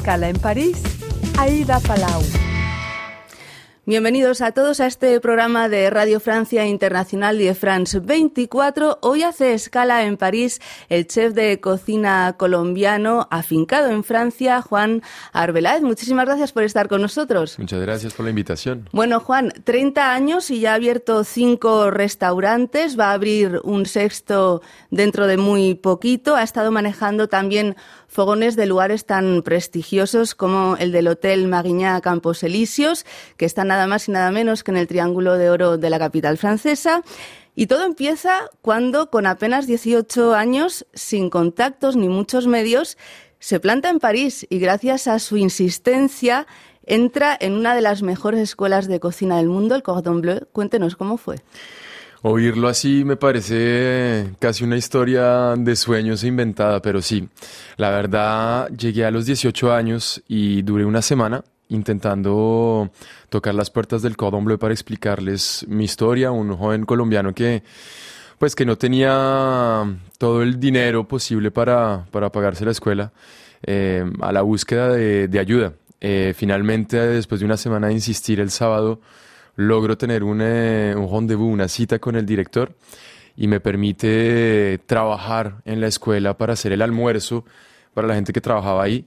escala en París, Aida Palau. Bienvenidos a todos a este programa de Radio Francia Internacional de France 24. Hoy hace escala en París el chef de cocina colombiano afincado en Francia, Juan Arbeláez. Muchísimas gracias por estar con nosotros. Muchas gracias por la invitación. Bueno, Juan, 30 años y ya ha abierto 5 restaurantes, va a abrir un sexto dentro de muy poquito. Ha estado manejando también fogones de lugares tan prestigiosos como el del Hotel Marignat Campos Elíseos, que está nada más y nada menos que en el Triángulo de Oro de la capital francesa. Y todo empieza cuando, con apenas 18 años, sin contactos ni muchos medios, se planta en París y gracias a su insistencia entra en una de las mejores escuelas de cocina del mundo, el Cordon Bleu. Cuéntenos cómo fue. Oírlo así me parece casi una historia de sueños inventada, pero sí, la verdad llegué a los 18 años y duré una semana intentando tocar las puertas del Cordon Bleu para explicarles mi historia, un joven colombiano que no tenía todo el dinero posible para pagarse la escuela, a la búsqueda de ayuda. Finalmente, después de una semana de insistir, el sábado logro tener un rendezvous, una cita con el director, y me permite trabajar en la escuela para hacer el almuerzo para la gente que trabajaba ahí,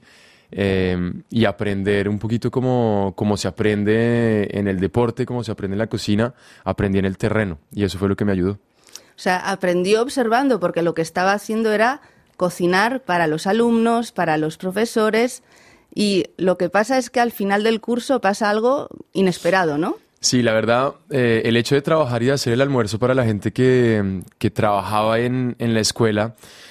y aprender un poquito como se aprende en el deporte, como se aprende en la cocina, aprendí en el terreno, y eso fue lo que me ayudó. O sea, aprendió observando, porque lo que estaba haciendo era cocinar para los alumnos, para los profesores, y lo que pasa es que al final del curso pasa algo inesperado, ¿no? Sí, la verdad, el hecho de trabajar y de hacer el almuerzo para la gente que trabajaba en la escuela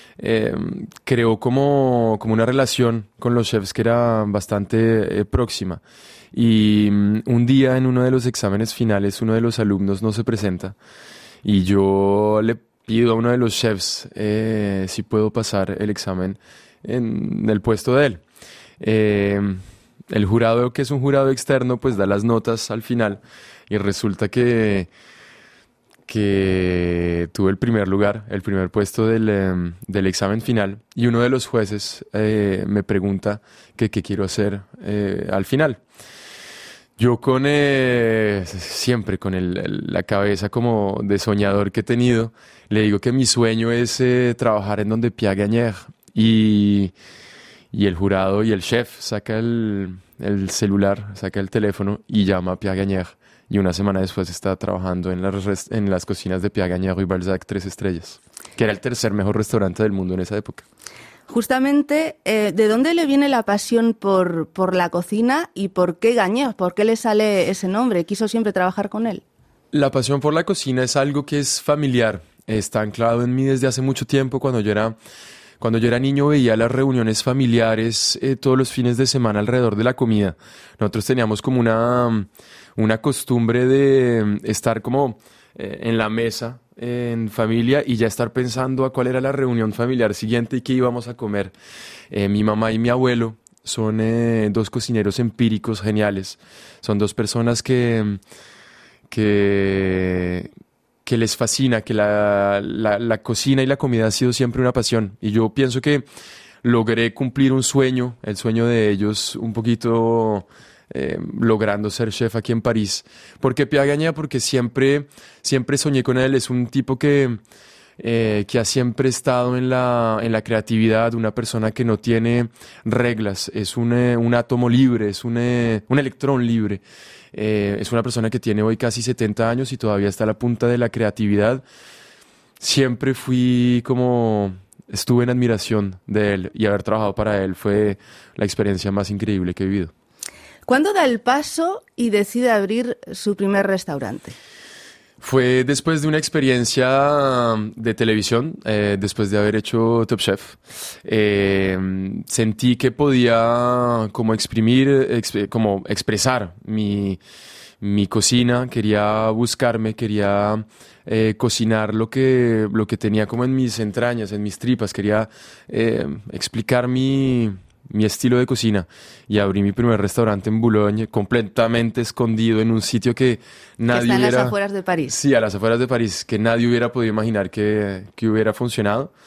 creó como una relación con los chefs que era bastante próxima. Y un día en uno de los exámenes finales uno de los alumnos no se presenta y yo le pido a uno de los chefs si puedo pasar el examen en el puesto de él. El jurado, que es un jurado externo, pues da las notas al final y resulta que tuve el primer lugar, el primer puesto del examen final, y uno de los jueces me pregunta qué quiero hacer al final. Yo siempre con la cabeza como de soñador que he tenido, le digo que mi sueño es trabajar en donde Pierre Gagnaire, y el jurado y el chef saca el celular, saca el teléfono y llama a Pierre Gagnaire. Y una semana después está trabajando en las cocinas de Pierre Gagnaire y Balzac 3 estrellas, que era el tercer mejor restaurante del mundo en esa época. Justamente, ¿de dónde le viene la pasión por la cocina y por qué Gagnaire? ¿Por qué le sale ese nombre? ¿Quiso siempre trabajar con él? La pasión por la cocina es algo que es familiar. Está anclado en mí desde hace mucho tiempo. Cuando yo era niño veía las reuniones familiares todos los fines de semana alrededor de la comida. Nosotros teníamos como una costumbre de estar como en la mesa en familia y ya estar pensando a cuál era la reunión familiar siguiente y qué íbamos a comer. Mi mamá y mi abuelo son 2 cocineros empíricos geniales. Son 2 personas que les fascina, que la cocina y la comida ha sido siempre una pasión. Y yo pienso que logré cumplir un sueño, el sueño de ellos, un poquito logrando ser chef aquí en París. ¿Por qué Pierre Gagnaire? Porque siempre soñé con él. Es un tipo que ha siempre estado en la creatividad, una persona que no tiene reglas, es un átomo libre, es un electrón libre. Es una persona que tiene hoy casi 70 años y todavía está a la punta de la creatividad. Siempre estuve en admiración de él, y haber trabajado para él fue la experiencia más increíble que he vivido. ¿Cuándo da el paso y decide abrir su primer restaurante? Fue después de una experiencia de televisión, después de haber hecho Top Chef. Sentí que podía como expresar mi cocina, quería cocinar lo que tenía como en mis entrañas, en mis tripas, quería explicar mi estilo de cocina, y abrí mi primer restaurante en Boulogne, completamente escondido en un sitio que nadie está en las afueras de París. Sí, a las afueras de París, que nadie hubiera podido imaginar que hubiera funcionado.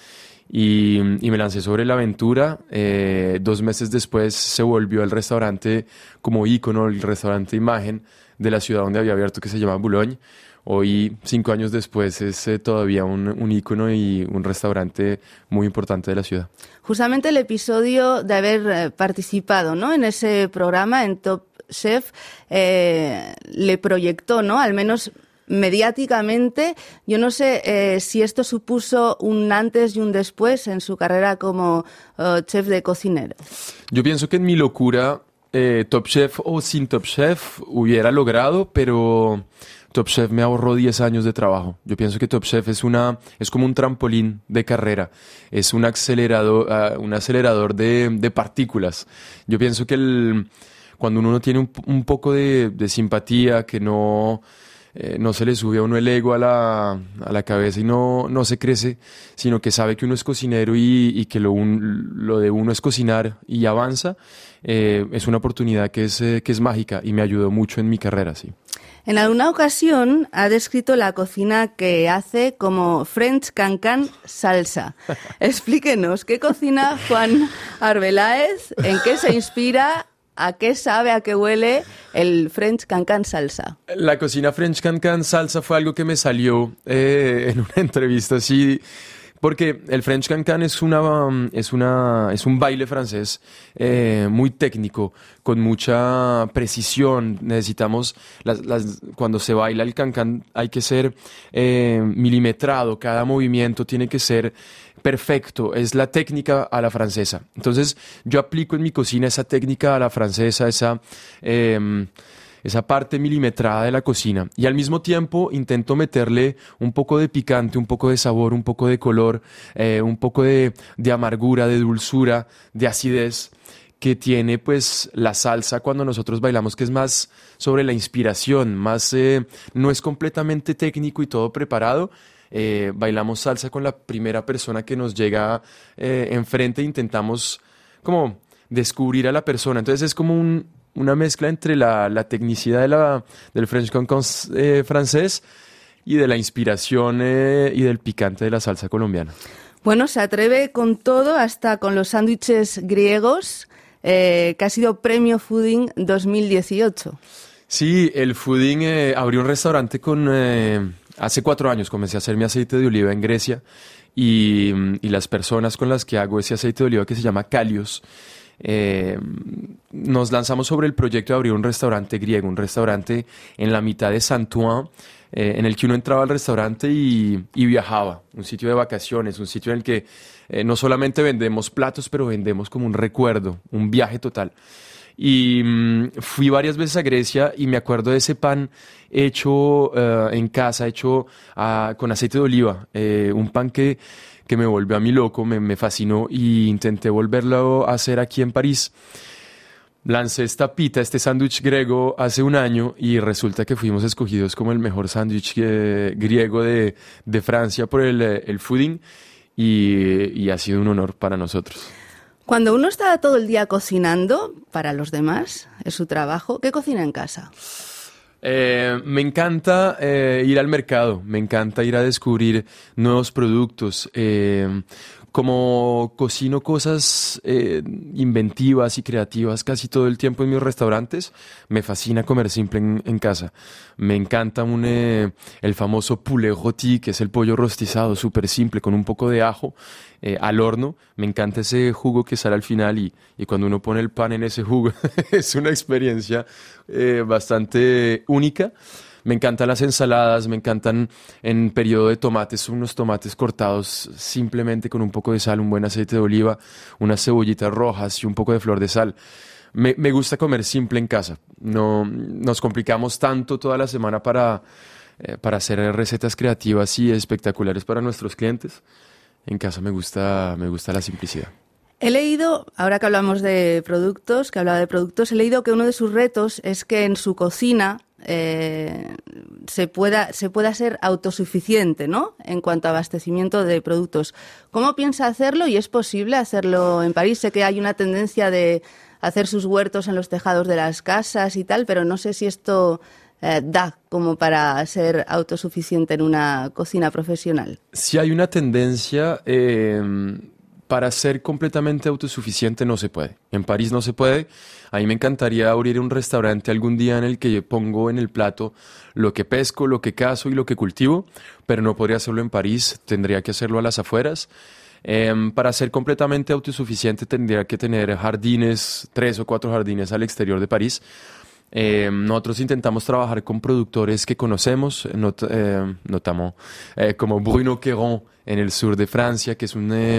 y me lancé sobre la aventura. 2 meses después se volvió el restaurante como ícono, el restaurante imagen de la ciudad donde había abierto, que se llama Boulogne. Hoy, 5 años después, es todavía un ícono y un restaurante muy importante de la ciudad. Justamente el episodio de haber participado, ¿no?, en ese programa, en Top Chef, le proyectó, ¿no?, al menos mediáticamente. Yo no sé si esto supuso un antes y un después en su carrera como chef de cocinero. Yo pienso que en mi locura, Top Chef o sin Top Chef hubiera logrado, pero Top Chef me ahorró 10 años de trabajo. Yo pienso que Top Chef es como un trampolín de carrera, es un acelerador de partículas. Yo pienso que cuando uno no tiene un poco de simpatía, que no se le sube a uno el ego a la cabeza y no se crece, sino que sabe que uno es cocinero y que lo de uno es cocinar y avanza, es una oportunidad que es mágica y me ayudó mucho en mi carrera, sí. En alguna ocasión ha descrito la cocina que hace como French Cancan salsa. Explíquenos, ¿qué cocina Juan Arbeláez? ¿En qué se inspira? ¿A qué sabe, a qué huele el French Cancan salsa? La cocina French Cancan salsa fue algo que me salió en una entrevista así, porque el French Cancan es un baile francés muy técnico, con mucha precisión. Necesitamos, cuando se baila el cancan hay que ser milimetrado, cada movimiento tiene que ser perfecto, es la técnica a la francesa. Entonces yo aplico en mi cocina esa técnica a la francesa, esa parte milimetrada de la cocina, y al mismo tiempo intento meterle un poco de picante, un poco de sabor, un poco de color, un poco de amargura, de dulzura, de acidez, que tiene pues la salsa cuando nosotros bailamos, que es más sobre la inspiración, más no es completamente técnico y todo preparado. Bailamos salsa con la primera persona que nos llega enfrente e intentamos como descubrir a la persona. Entonces es como una mezcla entre la tecnicidad del French Cancan francés y de la inspiración y del picante de la salsa colombiana. Bueno, se atreve con todo, hasta con los sándwiches griegos, que ha sido Premio Fooding 2018. Sí, el Fooding abrió un restaurante hace 4 años comencé a hacer mi aceite de oliva en Grecia y las personas con las que hago ese aceite de oliva, que se llama Kalios, nos lanzamos sobre el proyecto de abrir un restaurante griego, un restaurante en la mitad de Saint-Ouen, en el que uno entraba al restaurante y viajaba, un sitio de vacaciones, un sitio en el que no solamente vendemos platos, pero vendemos como un recuerdo, un viaje total. Y fui varias veces a Grecia y me acuerdo de ese pan hecho en casa, hecho con aceite de oliva, un pan que me volvió a mí loco, me fascinó, y intenté volverlo a hacer aquí en París. Lancé este sándwich griego hace 1 año y resulta que fuimos escogidos como el mejor sándwich griego de Francia por el Fooding, y ha sido un honor para nosotros. Cuando uno está todo el día cocinando para los demás, es su trabajo, ¿qué cocina en casa? Me encanta ir al mercado, me encanta ir a descubrir nuevos productos. Como cocino cosas inventivas y creativas casi todo el tiempo en mis restaurantes, me fascina comer simple en casa. Me encanta el famoso poulet rôti, que es el pollo rostizado, súper simple, con un poco de ajo al horno. Me encanta ese jugo que sale al final y cuando uno pone el pan en ese jugo es una experiencia bastante única. Me encantan las ensaladas, me encantan en periodo de tomates, unos tomates cortados simplemente con un poco de sal, un buen aceite de oliva, unas cebollitas rojas y un poco de flor de sal. Me gusta comer simple en casa. No nos complicamos tanto toda la semana para hacer recetas creativas y espectaculares para nuestros clientes. En casa me gusta la simplicidad. He leído, ahora que hablaba de productos, he leído que uno de sus retos es que en su cocina se pueda ser autosuficiente, ¿no?, en cuanto a abastecimiento de productos. ¿Cómo piensa hacerlo y es posible hacerlo en París? Sé que hay una tendencia de hacer sus huertos en los tejados de las casas y tal, pero no sé si esto da como para ser autosuficiente en una cocina profesional? Si hay una tendencia, para ser completamente autosuficiente no se puede. En París no se puede. A mí me encantaría abrir un restaurante algún día en el que yo pongo en el plato lo que pesco, lo que cazo y lo que cultivo, pero no podría hacerlo en París, tendría que hacerlo a las afueras. Para ser completamente autosuficiente tendría que tener jardines, 3 o 4 jardines al exterior de París. Nosotros intentamos trabajar con productores que conocemos, notamos como Bruno Queron en el sur de Francia, que es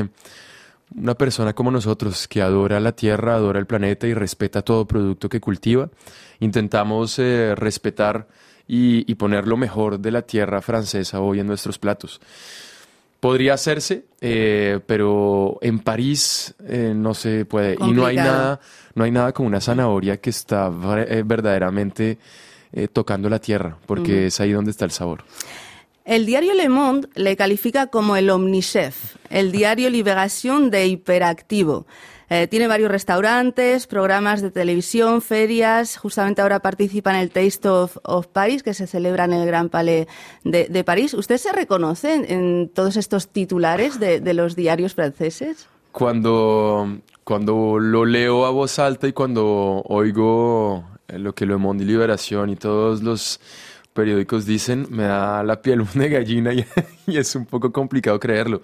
una persona como nosotros que adora la tierra, adora el planeta y respeta todo producto que cultiva. Intentamos respetar y poner lo mejor de la tierra francesa hoy en nuestros platos. Podría hacerse, pero en París no se puede. Complicado. Y no hay nada como una zanahoria que está verdaderamente tocando la tierra, porque es ahí donde está el sabor. El diario Le Monde le califica como el omnichef, el diario Libération de hiperactivo. Tiene varios restaurantes, programas de televisión, ferias. Justamente ahora participa en el Taste of Paris, que se celebra en el Gran Palais de París. ¿Usted se reconoce en todos estos titulares de los diarios franceses? Cuando lo leo a voz alta y cuando oigo lo que Le Monde y Liberación y todos los periódicos dicen, me da la piel de gallina y es un poco complicado creerlo.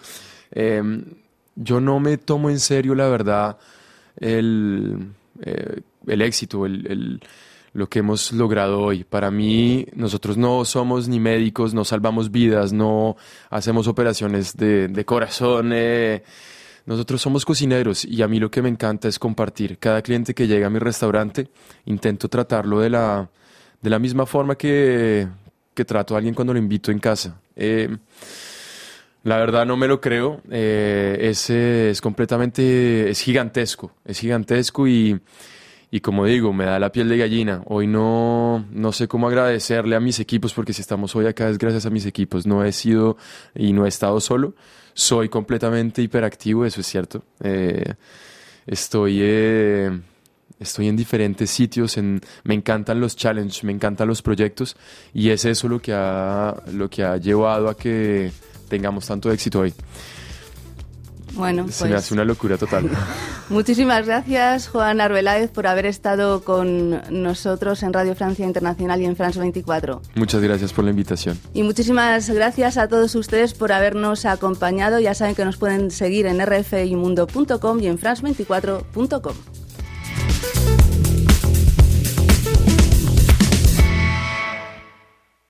Yo no me tomo en serio, la verdad, el éxito, lo que hemos logrado hoy. Para mí, nosotros no somos ni médicos, no salvamos vidas, no hacemos operaciones de corazón. Nosotros somos cocineros y a mí lo que me encanta es compartir. Cada cliente que llega a mi restaurante, intento tratarlo de la misma forma que trato a alguien cuando lo invito en casa. La verdad no me lo creo, es gigantesco y como digo, me da la piel de gallina. Hoy no sé cómo agradecerle a mis equipos, porque si estamos hoy acá es gracias a mis equipos, no he sido y no he estado solo, soy completamente hiperactivo, eso es cierto. Estoy en diferentes sitios, me encantan los challenges, me encantan los proyectos y es eso lo que ha llevado a que tengamos tanto éxito hoy. Bueno, Se me hace una locura total. Muchísimas gracias, Joan Arbeláez, por haber estado con nosotros en Radio Francia Internacional y en France 24. Muchas gracias por la invitación. Y muchísimas gracias a todos ustedes por habernos acompañado. Ya saben que nos pueden seguir en rfimundo.com y en france24.com.